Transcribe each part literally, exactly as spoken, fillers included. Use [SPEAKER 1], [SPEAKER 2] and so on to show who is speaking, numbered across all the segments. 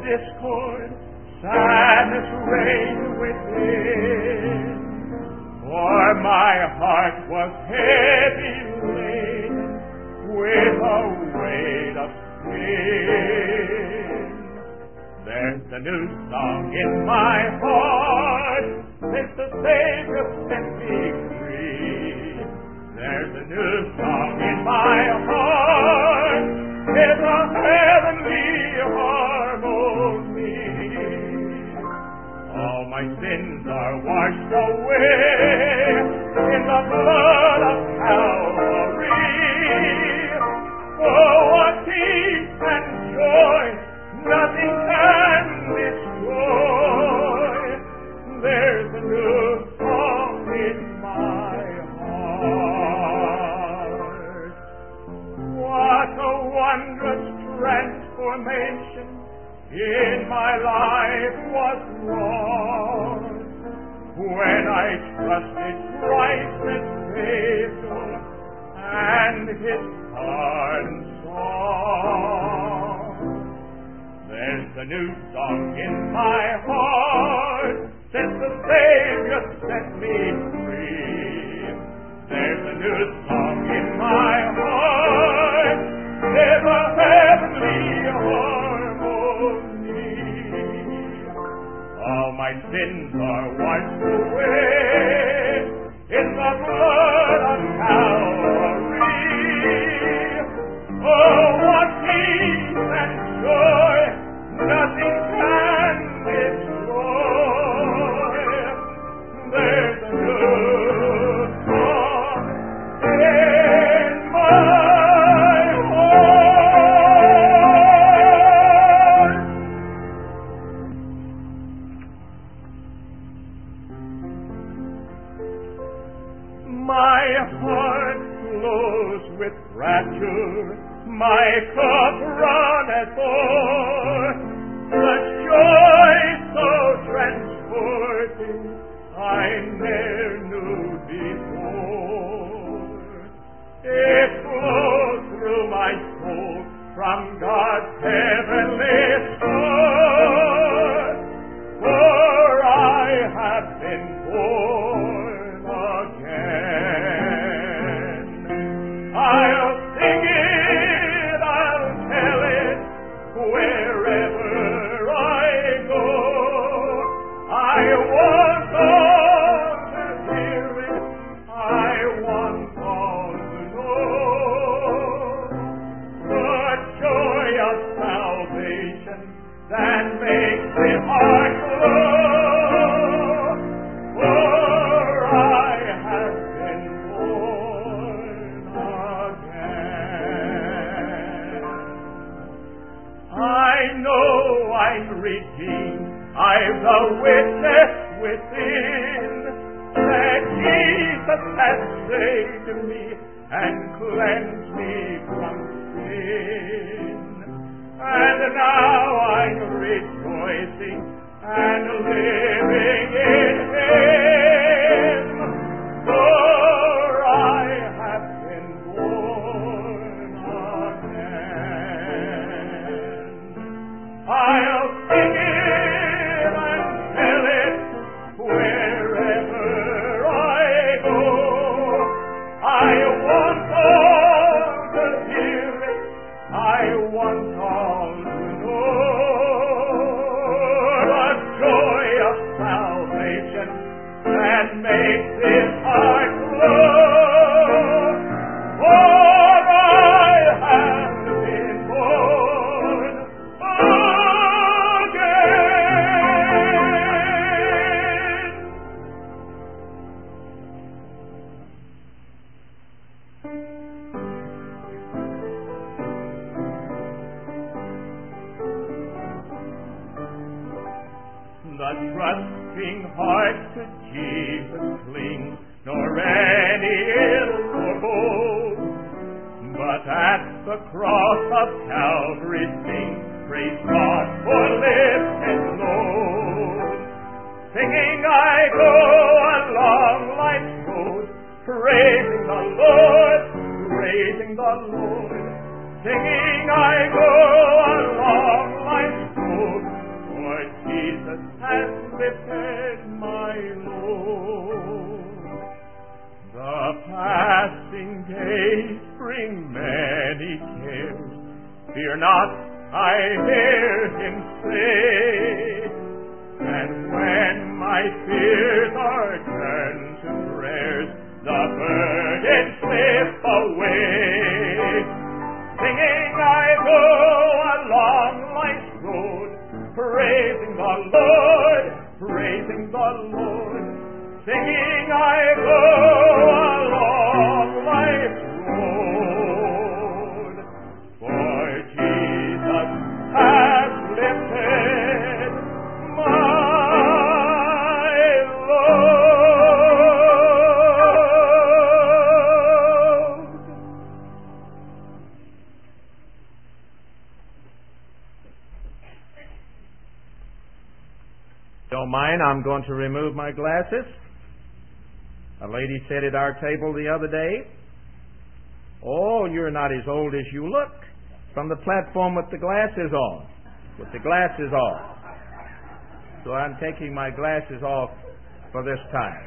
[SPEAKER 1] discord, sadness reigned within. For my heart was heavy laden with a weight of sin. There's a new song in my heart since the Savior set me free. There's a new song in my heart, it's a heavenly harmony. All my sins are washed away in the blood of Calvary. Oh, what peace and joy nothing can destroy. There's a new song in my heart. What a wondrous transformation in my life was wrought when I trusted Christ as faithful and His pardon sought. There's a new song in my heart since the Savior set me free. There's a new song in my heart, there's a heavenly harmony. All my sins are washed away in the blood of Calvary. Oh, what peace and joy nothing can destroy. There's a new song in my heart. My heart flows with rapture, my cup runneth o'er. The joy so transporting I ne'er knew before. It flows through my soul from God's heavenly source, for I have been born again. I'll sing it, I'll tell it wherever I go. I want all to hear it, I want all to know the joy of salvation that makes the heart glow. For I have been born again. I know I'm redeemed, I've a witness within that Jesus has saved me and cleansed me from sin. And now I'm rejoicing and living in Him, for I have been born again. I'll sing it and tell it wherever I go. I want all to hear it, I want all to know the joy of salvation that makes this heart glow. For I have been born again. The trusting heart to Jesus clings, nor any ill forebode. But at the cross of Calvary sing, praise God for lifted load. Singing I go along life's road, praising the Lord, praising the Lord. Singing I go along life's road, lifted my load. The passing days bring many cares. Fear not, I hear him say. And when my fears are turned to prayers, the burdens slip away. Singing I go along life's road, praising the Lord, praising the Lord. Singing I go along life's road, for Jesus has lifted my
[SPEAKER 2] Don't mind, I'm going to remove my glasses. A lady said at our table the other day, "Oh, you're not as old as you look," from the platform with the glasses on. With the glasses off. So I'm taking my glasses off for this time.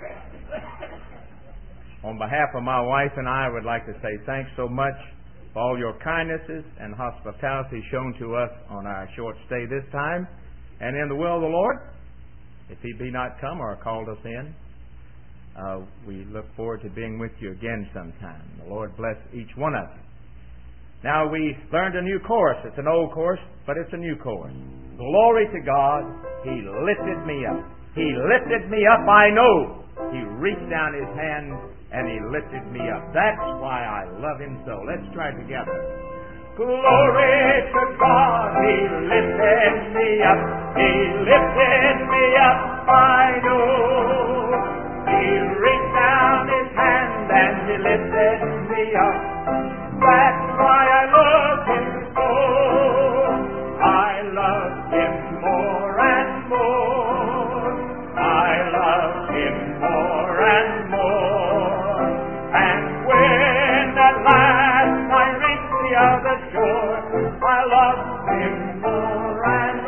[SPEAKER 2] On behalf of my wife and I, I would like to say thanks so much for all your kindnesses and hospitality shown to us on our short stay this time. And in the will of the Lord, if he be not come or called us in, uh, we look forward to being with you again sometime. The Lord bless each one of you. Now, we learned a new chorus. It's an old chorus, but it's a new chorus. Glory to God, he lifted me up. He lifted me up, I know. He reached down his hand and he lifted me up. That's why I love him so. Let's try it together. Glory to God, he lifted me up. He lifted me up, I know. He reached down his hand and he lifted me up. That's why I love him so. I love him more and more. I love him more and more. And when at last I reach the other shore, I love him more and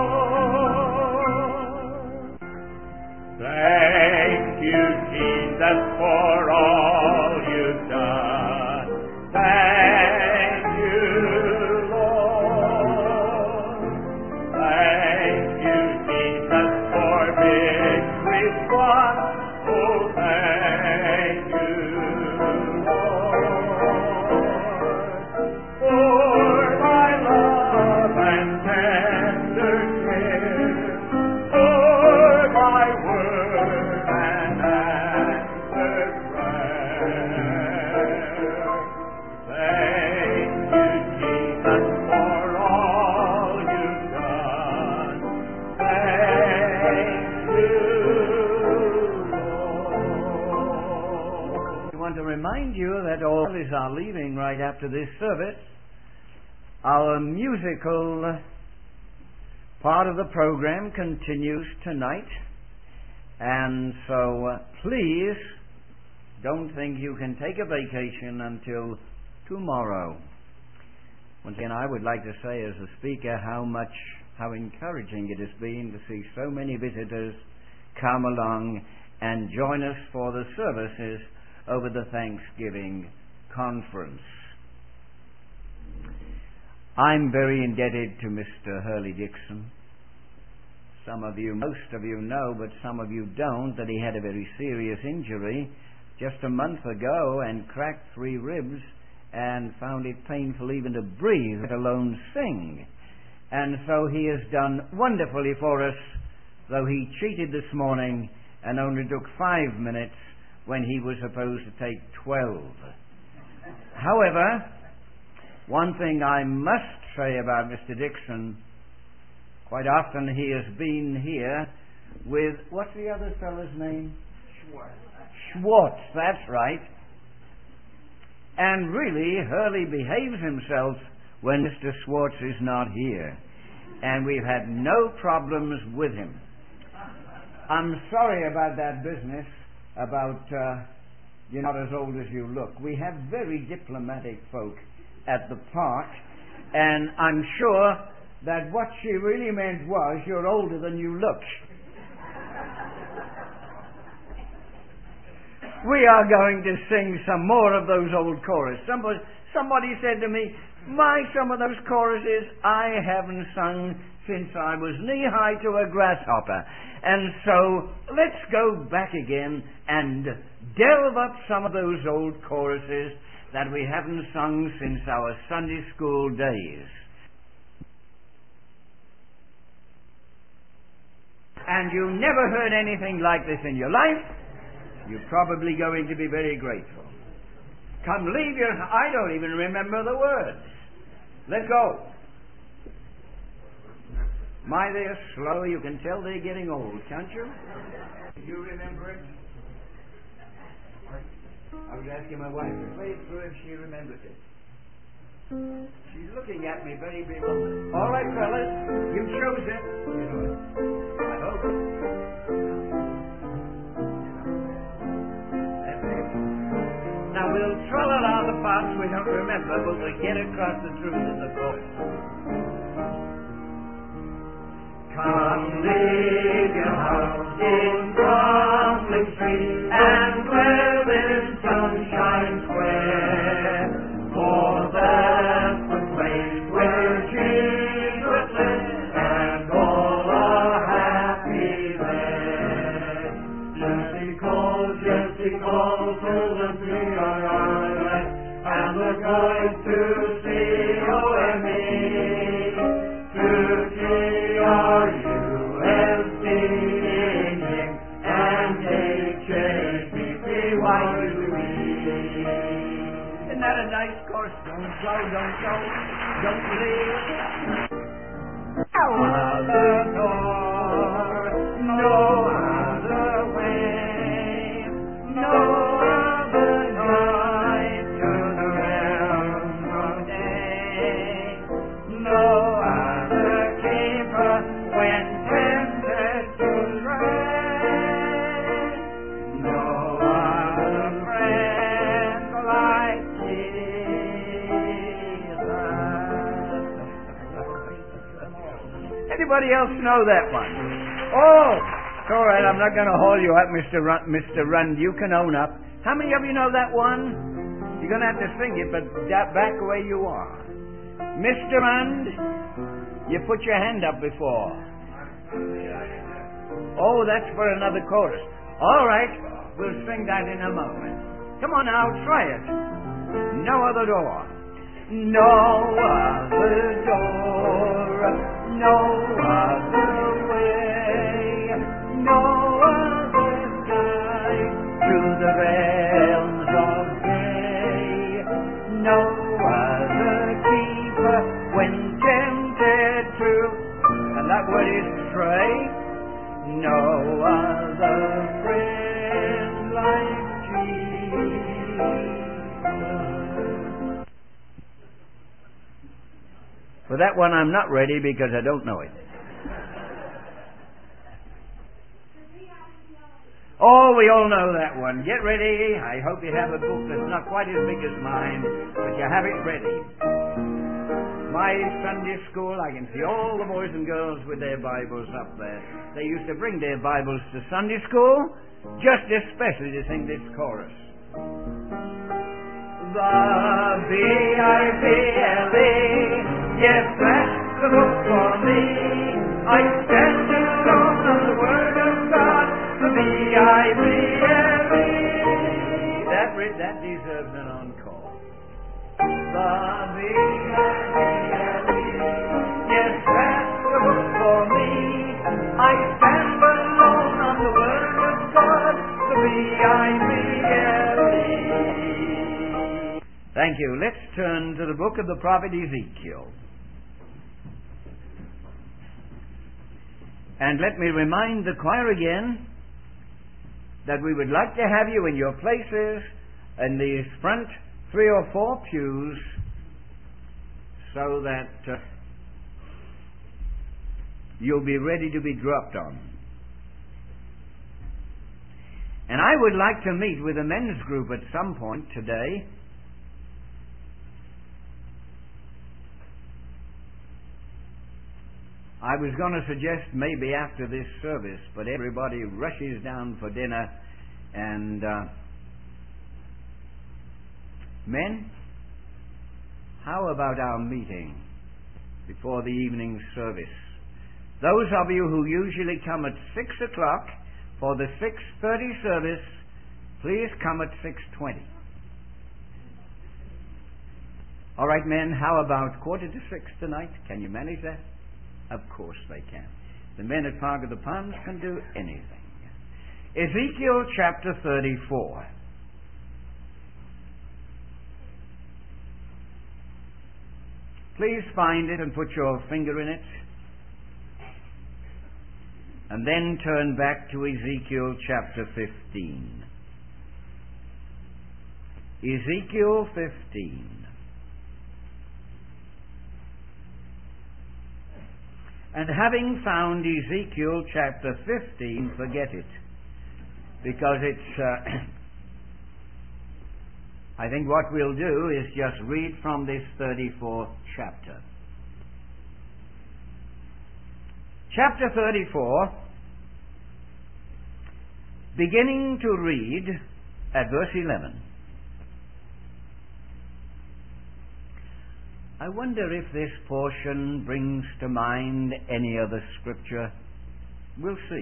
[SPEAKER 2] more. Thank you, Jesus, for all you've done. Thank you, Lord. Thank you, Jesus, for victory's won. Oh, thank you, Lord, for my love and tender care, for my word and answered prayer. Thank you, Jesus, for all you've done. Thank you, Lord.
[SPEAKER 3] I want to remind you that all others are leaving right after this service. Our musical part of the program continues tonight. And so uh, please don't think you can take a vacation until tomorrow. Once again, I would like to say as a speaker how much, how encouraging it has been to see so many visitors come along and join us for the services over the Thanksgiving conference. I'm very indebted to Mister Hurley Dixon. Some of you, most of you know, but some of you don't, that he had a very serious injury just a month ago and cracked three ribs and found it painful even to breathe, let alone sing. And so he has done wonderfully for us, though he cheated this morning and only took five minutes when he was supposed to take twelve. However, one thing I must say about Mister Dixon, quite often he has been here with, what's the other fellow's name? Schwartz. Schwartz, that's right. And really, Hurley behaves himself when Mister Schwartz is not here. And we've had no problems with him. I'm sorry about that business, about uh, you're not as old as you look. We have very diplomatic folk at the park, and I'm sure that what she really meant was, you're older than you look. We are going to sing some more of those old choruses. Somebody, somebody said to me, my, some of those choruses I haven't sung since I was knee-high to a grasshopper. And so let's go back again and delve up some of those old choruses that we haven't sung since our Sunday school days. And you never heard anything like this in your life, you're probably going to be very grateful. Come, leave your... I don't even remember the words. Let's go. My, they're slow. You can tell they're getting old, can't you? Do you remember it? I was asking my wife to play it through if she remembers it. She's looking at me very bewildered. All right, fellas, you chose it. You know it. I hope. That's it. Now we'll tra-la-la the parts we don't remember, but we'll get across the truth of the chorus. Come, leave your house in Bromley Street and dwell in Sunshine Square, for that's the place where Jesus lives, and all are happy there. Jessie calls, Jessie calls to the P I I, and the guide to C O M E, to T R U S D in him, and H A P P Y U E. Isn't that a nice course? Don't go, don't go, don't leave. No other door, no other way, no other guide to the realm of day, no other keeper when tempted to stray, no other friend like Jesus. Anybody else know that one? Oh, it's all right. I'm not going to haul you up, Mister Rund. Mister Rund, you can own up. How many of you know that one? You're going to have to sing it, but back where you are. Mister Rund, you put your hand up before. Oh, that's for another chorus. All right, we'll sing that in a moment. Come on now, try it. No other door. No other door. No other way. No other guide to the realms of day. No other keeper when tempted to, and that word is stray. No other friend like Jesus. For that one I'm not ready because I don't know it. Oh, we all know that one. Get ready. I hope you have a book that's not quite as big as mine, but you have it ready. My Sunday school, I can see all the boys and girls with their Bibles up there. They used to bring their Bibles to Sunday school, just especially to sing this chorus. The B I B L E, yes, that's the book for me. I stand alone on the Word of God, the B I B L E. That, that deserves an encore. The B I B L E, yes, that's the book for me. I stand alone on the Word of God, the B I B L E. Thank you. Let's turn to the book of the prophet Ezekiel. And let me remind the choir again that we would like to have you in your places in these front three or four pews so that uh, you'll be ready to be dropped on. And I would like to meet with a men's group at some point today. I was going to suggest maybe after this service, but everybody rushes down for dinner, and uh, Men, how about our meeting before the evening service? Those of you who usually come at six o'clock for the six thirty service, please come at six twenty. All right, men, how about quarter to six tonight? Can you manage that? Of course they can. The men at Park of the Palms can do anything. Ezekiel chapter thirty-four. Please find it and put your finger in it. And then turn back to Ezekiel chapter fifteen. Ezekiel fifteen. And having found Ezekiel chapter fifteen, forget it. Because it's, uh, I think what we'll do is just read from this thirty-fourth chapter. Chapter thirty-four, beginning to read at verse eleven. I wonder if this portion brings to mind any other scripture. We'll see.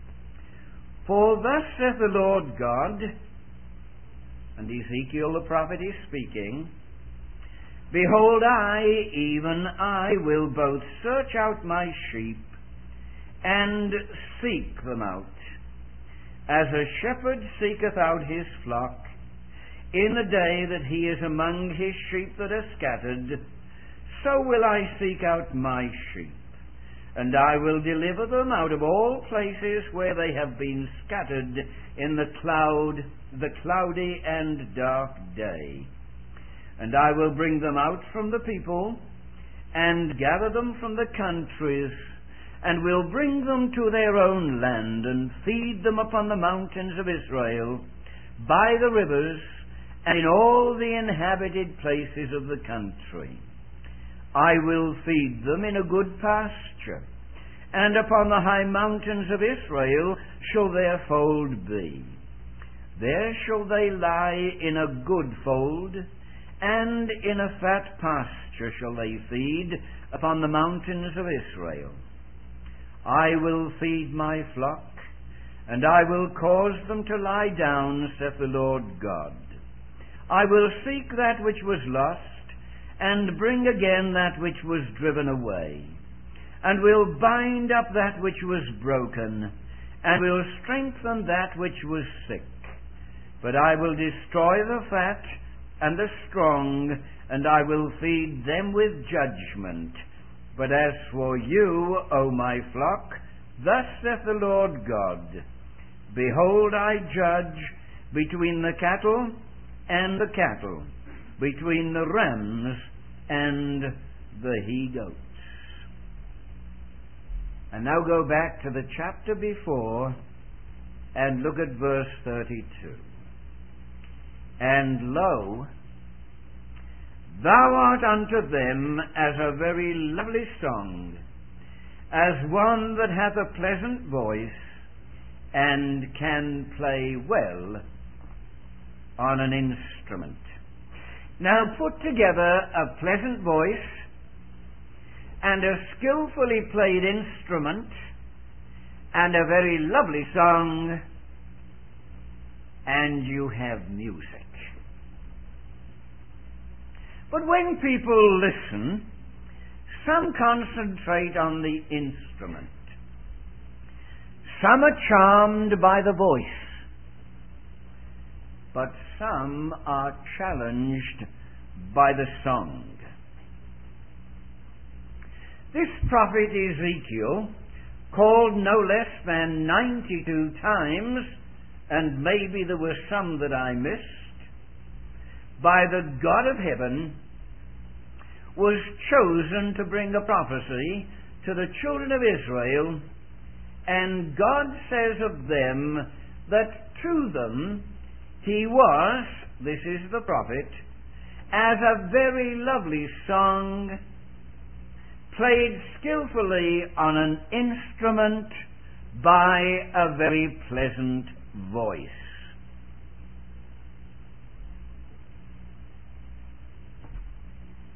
[SPEAKER 3] For thus saith the Lord God, and Ezekiel the prophet is speaking, Behold, I, even I, will both search out my sheep and seek them out, as a shepherd seeketh out his flock, in the day that he is among his sheep that are scattered, so will I seek out my sheep, and I will deliver them out of all places where they have been scattered in the cloud, the cloudy and dark day. And I will bring them out from the people, and gather them from the countries, and will bring them to their own land, and feed them upon the mountains of Israel, by the rivers, and in all the inhabited places of the country. I will feed them in a good pasture, and upon the high mountains of Israel shall their fold be. There shall they lie in a good fold, and in a fat pasture shall they feed upon the mountains of Israel. I will feed my flock, and I will cause them to lie down, saith the Lord God. I will seek that which was lost, and bring again that which was driven away, and will bind up that which was broken, and will strengthen that which was sick. But I will destroy the fat and the strong, and I will feed them with judgment. But as for you, O my flock, thus saith the Lord God, Behold, I judge between the cattle and the cattle, between the rams and the he-goats. And now go back to the chapter before and look at verse thirty-two. And lo, thou art unto them as a very lovely song, as one that hath a pleasant voice, and can play well on an instrument. Now put together a pleasant voice and a skillfully played instrument and a very lovely song, and you have music. But when people listen, some concentrate on the instrument. Some are charmed by the voice, but some are challenged by the song. This prophet Ezekiel, called no less than ninety-two times, and maybe there were some that I missed, by the God of heaven, was chosen to bring a prophecy to the children of Israel, and God says of them that to them he was, this is the prophet, as a very lovely song, played skillfully on an instrument by a very pleasant voice.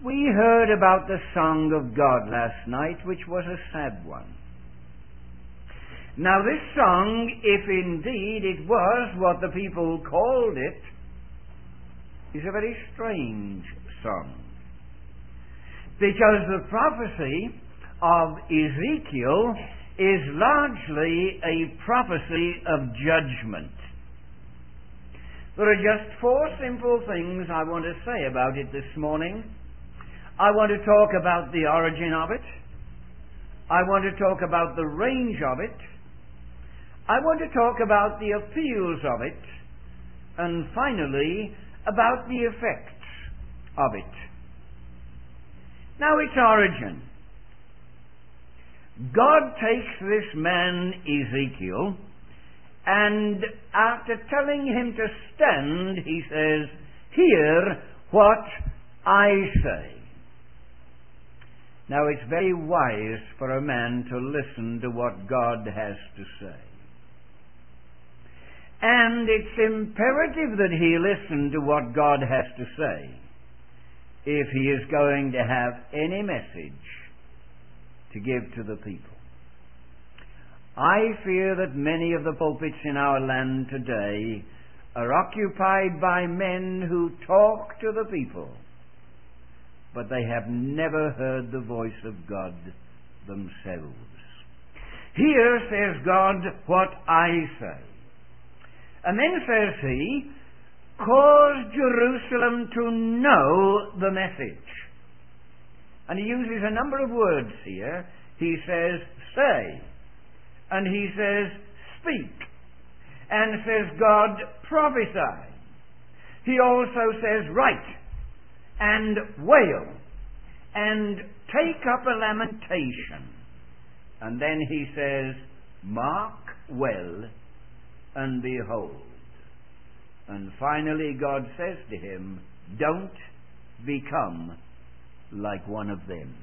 [SPEAKER 3] We heard about the song of God last night, which was a sad one. Now this song, if indeed it was what the people called it, is a very strange song. Because the prophecy of Ezekiel is largely a prophecy of judgment. There are just four simple things I want to say about it this morning. I want to talk about the origin of it. I want to talk about the range of it. I want to talk about the appeals of it. And finally, about the effects of it. Now, its origin. God takes this man Ezekiel, and after telling him to stand, he says, "Hear what I say." Now, it's very wise for a man to listen to what God has to say. And it's imperative that he listen to what God has to say if he is going to have any message to give to the people. I fear that many of the pulpits in our land today are occupied by men who talk to the people, but they have never heard the voice of God themselves. Here says God, "What I say." And then says he, "Cause Jerusalem to know the message." And he uses a number of words here. He says, "say." And he says, "speak." And says, "God, prophesy." He also says, "write." And wail. And take up a lamentation. And then he says, "mark well and behold." And finally God says to him, "don't become like one of them."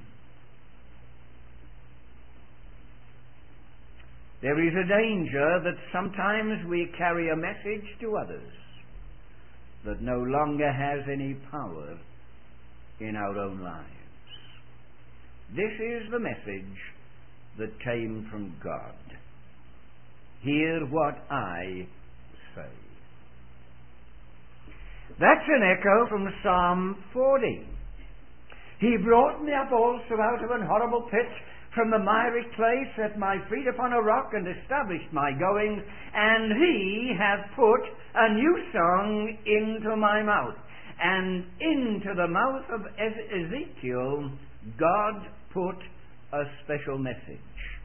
[SPEAKER 3] There is a danger that sometimes we carry a message to others that no longer has any power in our own lives. This is the message that came from God. Hear what I say. That's an echo from Psalm forty. He brought me up also out of an horrible pit, from the miry clay, set my feet upon a rock, and established my goings, and he hath put a new song into my mouth. And into the mouth of Ezekiel, God put a special message.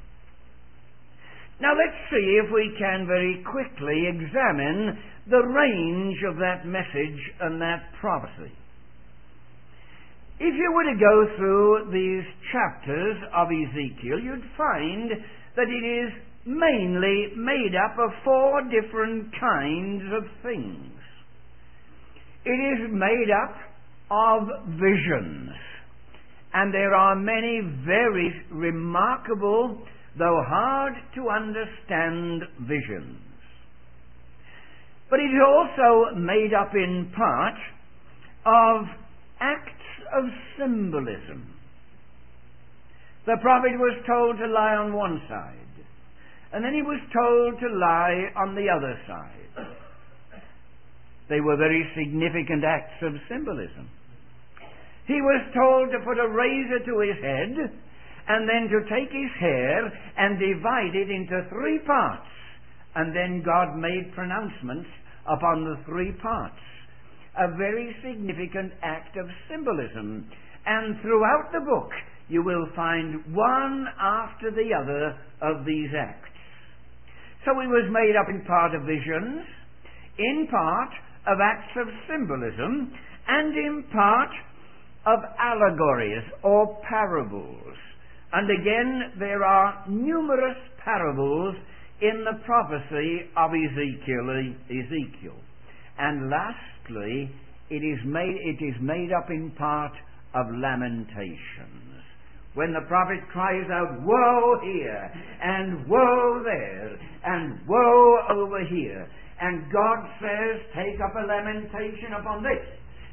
[SPEAKER 3] Now let's see if we can very quickly examine the range of that message and that prophecy. If you were to go through these chapters of Ezekiel, you'd find that it is mainly made up of four different kinds of things. It is made up of visions, and there are many very remarkable, though hard to understand, visions. But it is also made up in part of acts of symbolism. The prophet was told to lie on one side, and then he was told to lie on the other side. They were very significant acts of symbolism. He was told to put a razor to his head, and then to take his hair and divide it into three parts, and then God made pronouncements upon the three parts. A very significant act of symbolism. And throughout the book you will find one after the other of these acts. So it was made up in part of visions, in part of acts of symbolism, and in part of allegories or parables. And again, there are numerous parables in the prophecy of Ezekiel. Ezekiel. And lastly, it is made it is made up in part of lamentations. When the prophet cries out, "Woe here," and "Woe there," and "Woe over here," and God says, "Take up a lamentation upon this,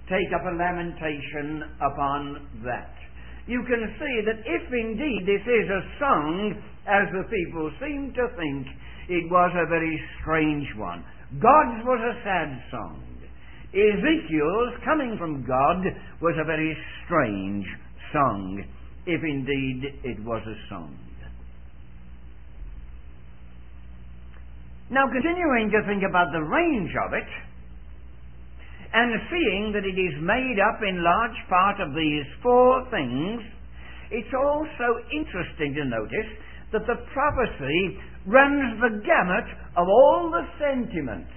[SPEAKER 3] take up a lamentation upon that. You can see that if indeed this is a song, as the people seem to think, it was a very strange one. God's was a sad song. Ezekiel's, coming from God, was a very strange song, if indeed it was a song. Now, continuing to think about the range of it, and seeing that it is made up in large part of these four things, it's also interesting to notice that the prophecy runs the gamut of all the sentiments.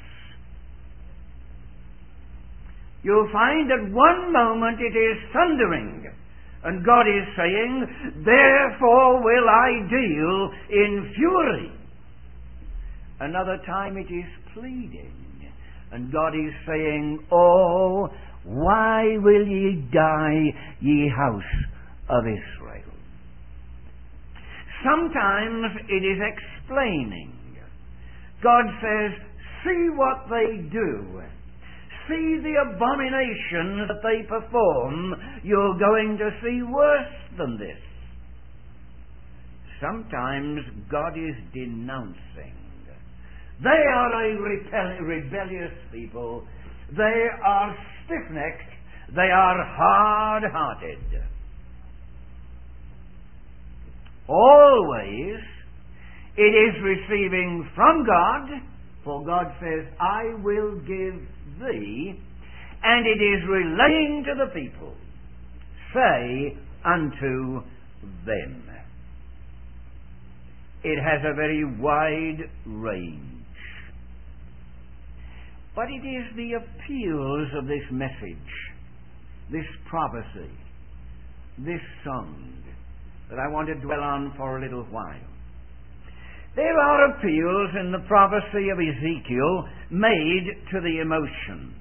[SPEAKER 3] You'll find at one moment it is thundering, and God is saying, therefore will I deal in fury. Another time it is pleading, and God is saying, oh, why will ye die, ye house of Israel? Sometimes it is explaining. God says, see what they do. See the abominations that they perform. You're going to see worse than this. Sometimes God is denouncing. They are a rebell- rebellious people. They are stiff-necked. They are hard-hearted. Always it is receiving from God, for God says, I will give thee, and it is relaying to the people, say unto them. It has a very wide range. But it is the appeals of this message, this prophecy, this song, that I want to dwell on for a little while. There are appeals in the prophecy of Ezekiel made to the emotions.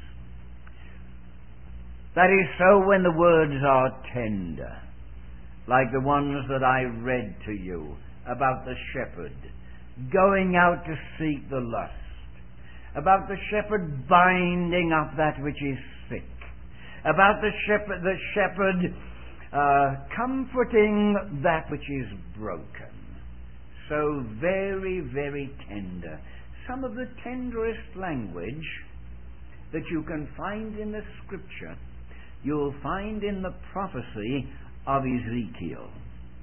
[SPEAKER 3] That is so when the words are tender, like the ones that I read to you about the shepherd going out to seek the lust, about the shepherd binding up that which is sick, about the shepherd, the shepherd uh, comforting that which is broken. So very, very tender. Some of the tenderest language that you can find in the Scripture, you'll find in the prophecy of Ezekiel.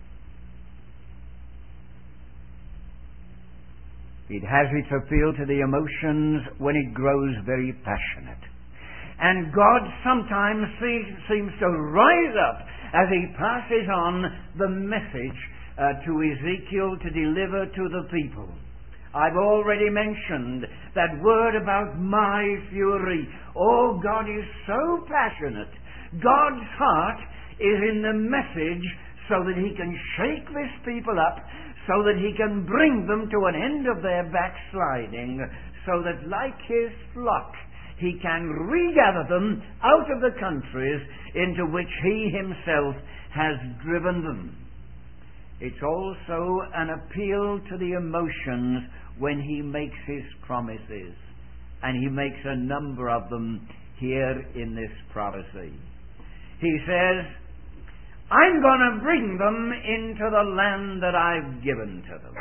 [SPEAKER 3] It has its appeal to the emotions when it grows very passionate. And God sometimes seems, seems to rise up as He passes on the message uh, to Ezekiel to deliver to the people. I've already mentioned that word about my fury. Oh, God is so passionate. God's heart is in the message so that He can shake this people up, so that He can bring them to an end of their backsliding, so that like His flock, He can regather them out of the countries into which He Himself has driven them. It's also an appeal to the emotions when He makes His promises, and He makes a number of them here in this prophecy. He says, I'm going to bring them into the land that I've given to them.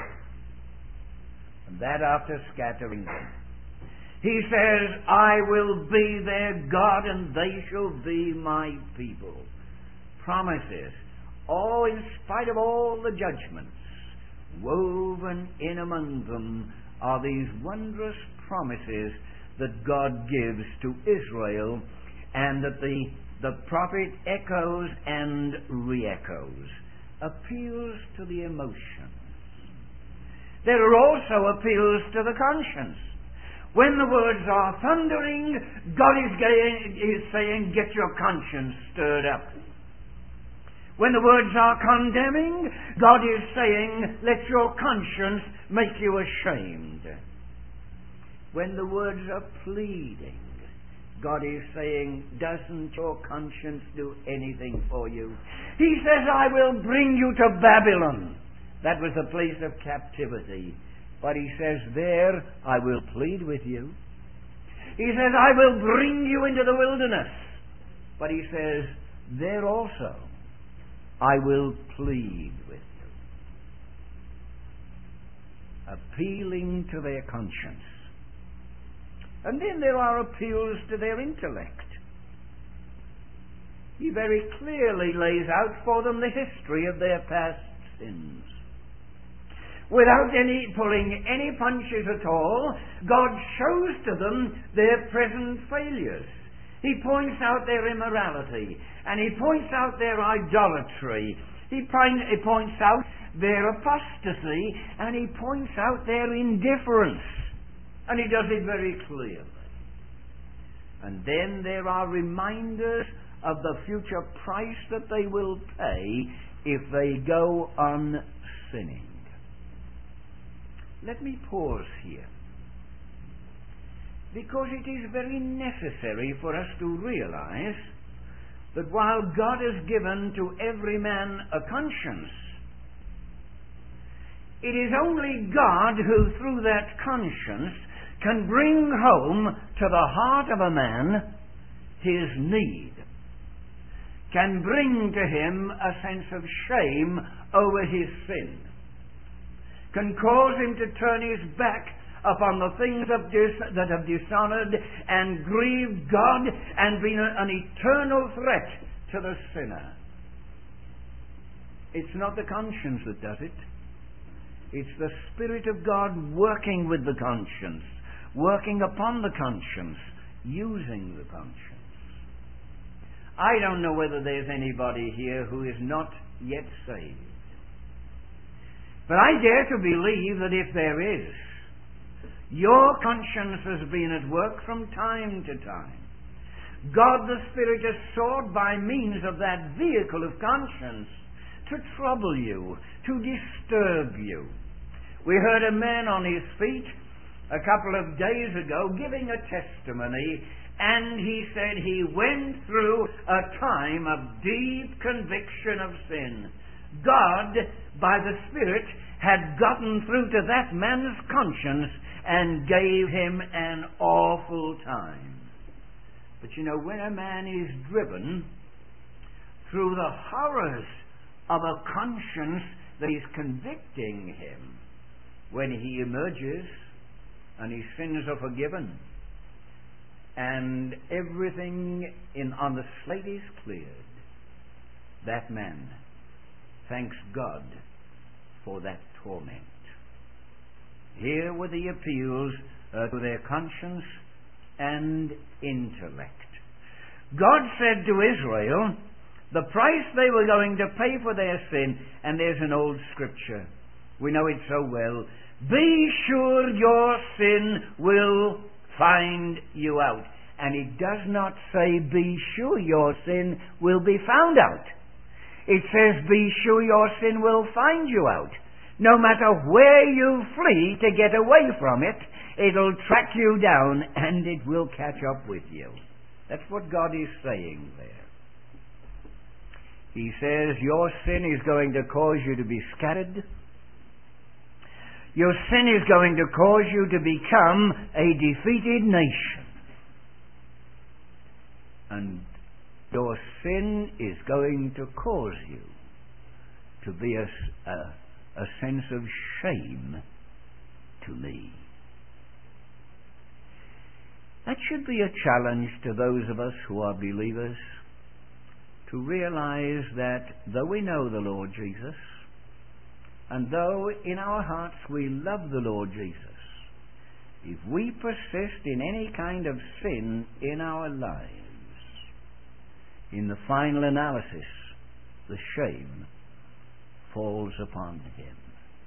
[SPEAKER 3] And that after scattering them. He says, I will be their God and they shall be my people. Promises. Oh, in spite of all the judgments, woven in among them are these wondrous promises that God gives to Israel, and that the The prophet echoes and re-echoes, appeals to the emotions. There are also appeals to the conscience. When the words are thundering, God is, getting, is saying, get your conscience stirred up. When the words are condemning, God is saying, let your conscience make you ashamed. When the words are pleading, God is saying, doesn't your conscience do anything for you? He says, I will bring you to Babylon. That was the place of captivity. But He says, there I will plead with you. He says, I will bring you into the wilderness. But he says, there also I will plead with you. Appealing to their conscience. And then there are appeals to their intellect. He very clearly lays out for them the history of their past sins. Without any pulling any punches at all, God shows to them their present failures. He points out their immorality, and he points out their idolatry. He, point, he points out their apostasy, and he points out their indifference. And he does it very clearly. And then there are reminders of the future price that they will pay if they go on sinning. Let me pause here, because it is very necessary for us to realize that while God has given to every man a conscience, it is only God who, through that conscience, can bring home to the heart of a man his need, can bring to him a sense of shame over his sin, can cause him to turn his back upon the things of dis- that have dishonored and grieved God and been a- an eternal threat to the sinner. It's not the conscience that does it. It's the Spirit of God working with the conscience, working upon the conscience, using the conscience. I don't know whether there's anybody here who is not yet saved. But I dare to believe that if there is, your conscience has been at work from time to time. God the Spirit has sought by means of that vehicle of conscience to trouble you, to disturb you. We heard a man on his feet a couple of days ago giving a testimony, and he said he went through a time of deep conviction of sin. God, by the Spirit, had gotten through to that man's conscience and gave him an awful time. But you know, when a man is driven through the horrors of a conscience that is convicting him, when he emerges and his sins are forgiven and everything in on the slate is cleared, that man thanks God for that torment. Here were the appeals uh, to their conscience and intellect. God said to Israel the price they were going to pay for their sin, and there's an old scripture. We know it so well. Be sure your sin will find you out. And it does not say, be sure your sin will be found out. It says, be sure your sin will find you out. No matter where you flee to get away from it, it'll track you down and it will catch up with you. That's what God is saying there. He says, your sin is going to cause you to be scattered. Your sin is going to cause you to become a defeated nation. And your sin is going to cause you to be a, a, a sense of shame to me. That should be a challenge to those of us who are believers, to realize that though we know the Lord Jesus, and though in our hearts we love the Lord Jesus, if we persist in any kind of sin in our lives, in the final analysis, the shame falls upon him.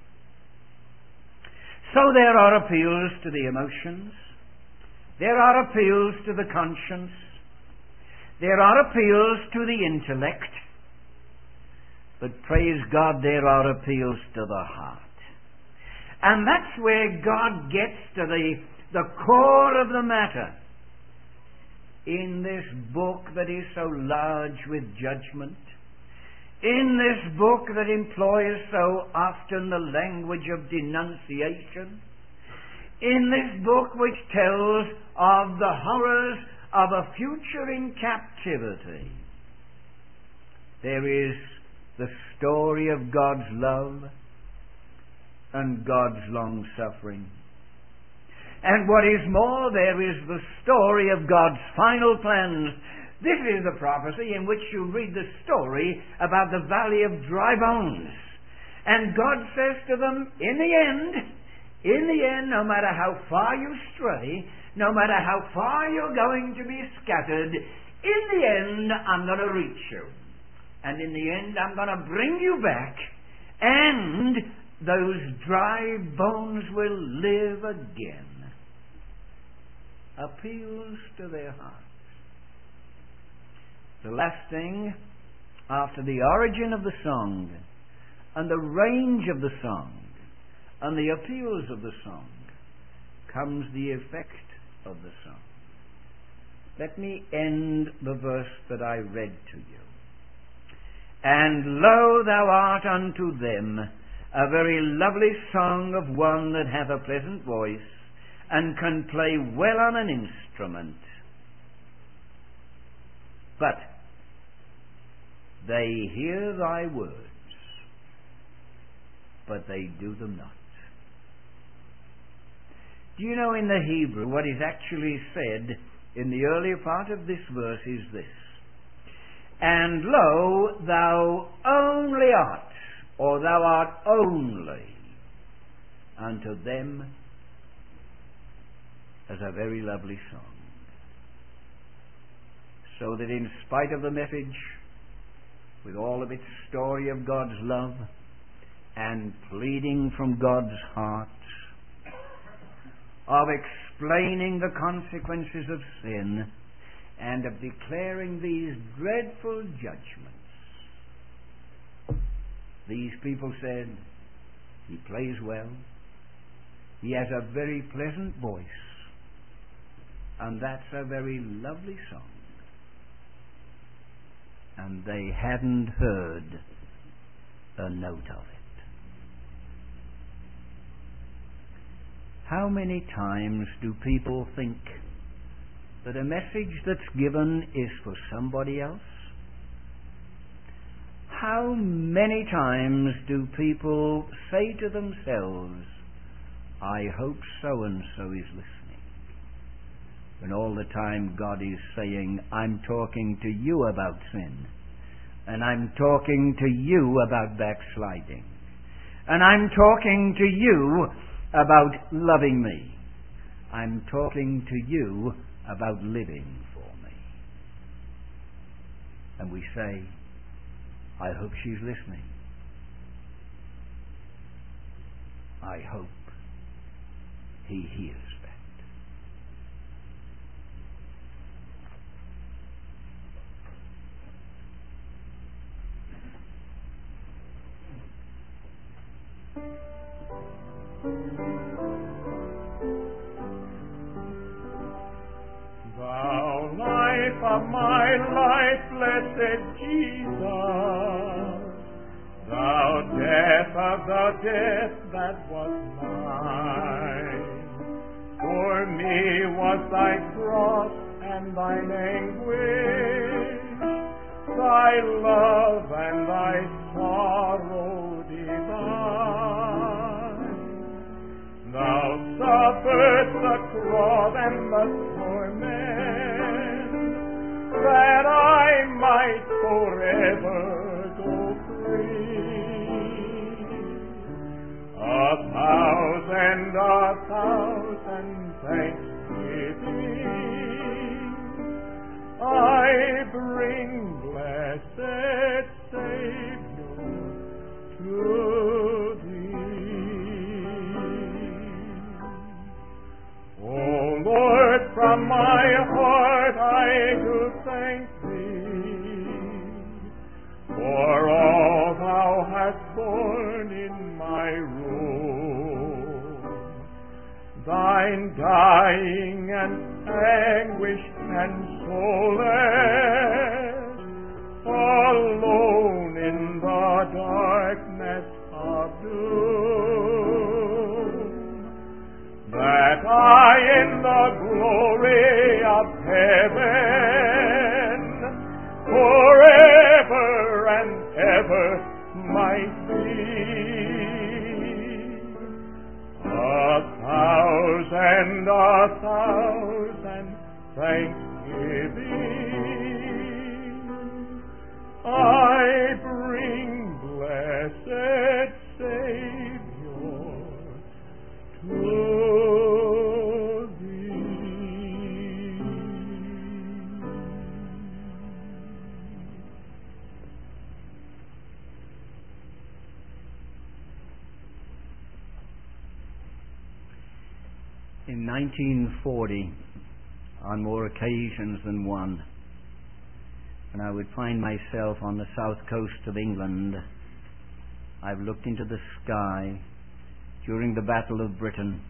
[SPEAKER 3] So there are appeals to the emotions. There are appeals to the conscience. There are appeals to the intellect. But praise God, there are appeals to the heart. And that's where God gets to the, the core of the matter. In this book that is so large with judgment, in this book that employs so often the language of denunciation, in this book which tells of the horrors of a future in captivity, there is the story of God's love and God's long-suffering. And what is more, there is the story of God's final plans. This is the prophecy in which you read the story about the valley of dry bones. And God says to them, in the end, in the end, no matter how far you stray, no matter how far you're going to be scattered, in the end, I'm going to reach you. And in the end, I'm going to bring you back, and those dry bones will live again. Appeals to their hearts. The last thing, after the origin of the song, and the range of the song, and the appeals of the song, comes the effect of the song. Let me end the verse that I read to you. And lo, thou art unto them a very lovely song of one that hath a pleasant voice, and can play well on an instrument. But they hear thy words, but they do them not. Do you know in the Hebrew what is actually said in the earlier part of this verse is this: and lo, thou only art, or thou art only unto them as a very lovely song. So that in spite of the message, with all of its story of God's love and pleading from God's heart, of explaining the consequences of sin, and of declaring these dreadful judgments, these people said, he plays well, he has a very pleasant voice, and that's a very lovely song. And they hadn't heard a note of it. How many times do people think that a message that's given is for somebody else? How many times do people say to themselves, I hope so-and-so is listening, when all the time God is saying, I'm talking to you about sin, and I'm talking to you about backsliding, and I'm talking to you about loving me, I'm talking to you about living for me. And we say, I hope she's listening. I hope he hears that.
[SPEAKER 1] Thou life of my life, blessed Jesus, thou death of the death that was mine, for me was thy cross and thine anguish, thy love and thy sorrow divine. Thou suffered the cross and the torment, that I might forever go free. A thousand, a thousand thanksgiving I bring, blessed Savior, to thee. O Lord, from my heart I do thank thee for all thou hast borne in my room, thine dying and anguish and solace, alone in the darkness of doom, that I in the glory of heaven a thousand thanksgiving I bring, blessed Savior, to Thee.
[SPEAKER 3] In nineteen forty, on more occasions than one, when I would find myself on the south coast of England, I've looked into the sky during the Battle of Britain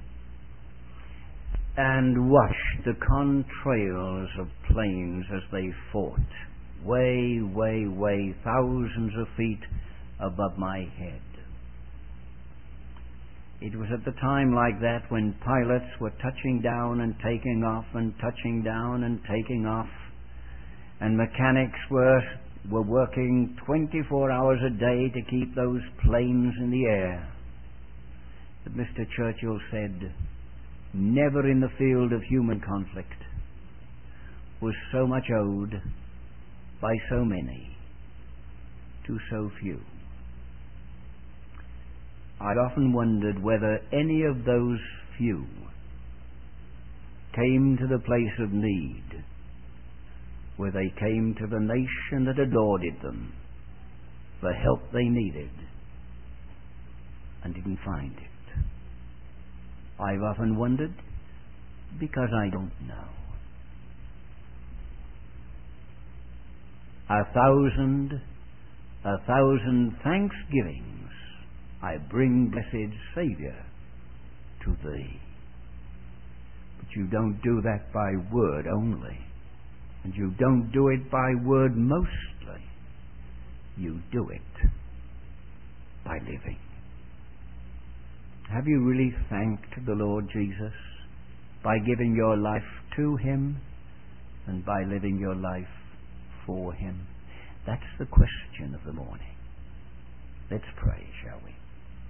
[SPEAKER 3] and watched the contrails of planes as they fought, way, way, way, thousands of feet above my head. It was at the time like that when pilots were touching down and taking off and touching down and taking off, and mechanics were were working twenty-four hours a day to keep those planes in the air, that Mister Churchill said, never in the field of human conflict was so much owed by so many to so few. I'd often wondered whether any of those few came to the place of need, where they came to the nation that adored them, the help they needed, and didn't find it. I've often wondered because I don't know. A thousand, a thousand thanksgivings I bring, blessed Saviour, to Thee. But you don't do that by word only. And you don't do it by word mostly. You do it by living. Have you really thanked the Lord Jesus by giving your life to Him and by living your life for Him? That's the question of the morning. Let's pray, shall we?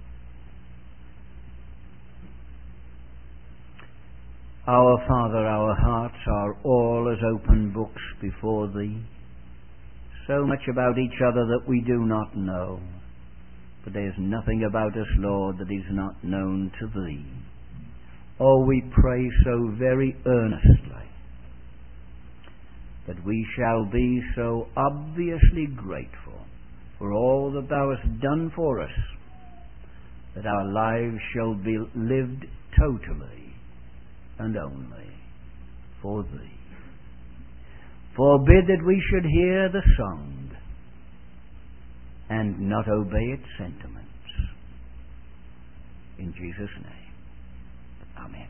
[SPEAKER 3] Our Father, our hearts are all as open books before Thee. So much about each other that we do not know. But there's nothing about us, Lord, that is not known to Thee. Oh, we pray so very earnestly that we shall be so obviously grateful for all that Thou hast done for us, that our lives shall be lived totally and only for Thee. Forbid that we should hear the song and not obey its sentiments. In Jesus' name, amen.